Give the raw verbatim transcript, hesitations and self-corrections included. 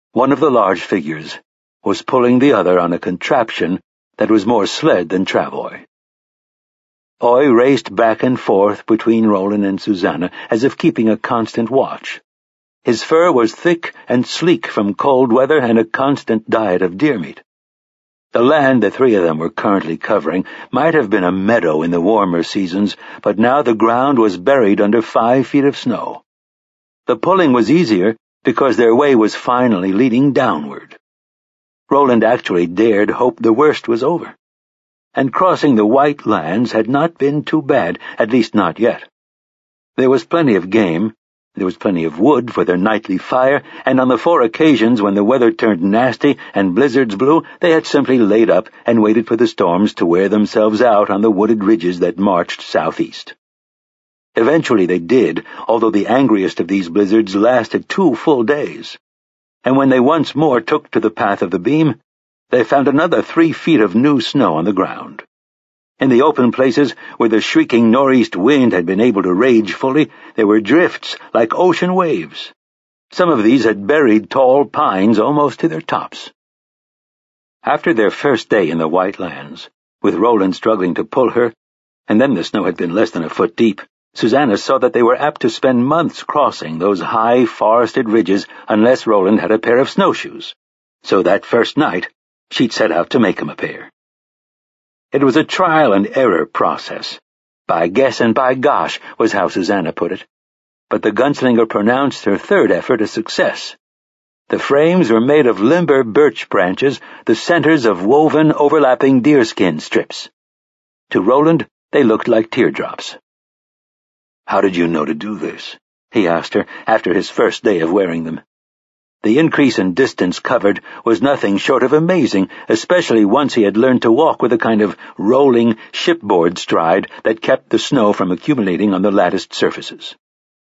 One of the large figures was pulling the other on a contraption that was more sled than travoy. Oy raced back and forth between Roland and Susanna as if keeping a constant watch. His fur was thick and sleek from cold weather and a constant diet of deer meat. The land the three of them were currently covering might have been a meadow in the warmer seasons, but now the ground was buried under five feet of snow. The pulling was easier because their way was finally leading downward. Roland actually dared hope the worst was over. And crossing the White Lands had not been too bad, at least not yet. There was plenty of game, there was plenty of wood for their nightly fire, and on the four occasions when the weather turned nasty and blizzards blew, they had simply laid up and waited for the storms to wear themselves out on the wooded ridges that marched southeast. Eventually they did, although the angriest of these blizzards lasted two full days. And when they once more took to the path of the beam, they found another three feet of new snow on the ground. In the open places where the shrieking northeast wind had been able to rage fully, there were drifts like ocean waves. Some of these had buried tall pines almost to their tops. After their first day in the White Lands, with Roland struggling to pull her, and then the snow had been less than a foot deep, Susanna saw that they were apt to spend months crossing those high forested ridges unless Roland had a pair of snowshoes. So that first night, she'd set out to make him a pair. It was a trial-and-error process. By guess and by gosh was how Susanna put it. But the gunslinger pronounced her third effort a success. The frames were made of limber birch branches, the centers of woven, overlapping deerskin strips. To Roland, they looked like teardrops. "How did you know to do this?" he asked her after his first day of wearing them. The increase in distance covered was nothing short of amazing, especially once he had learned to walk with a kind of rolling shipboard stride that kept the snow from accumulating on the latticed surfaces.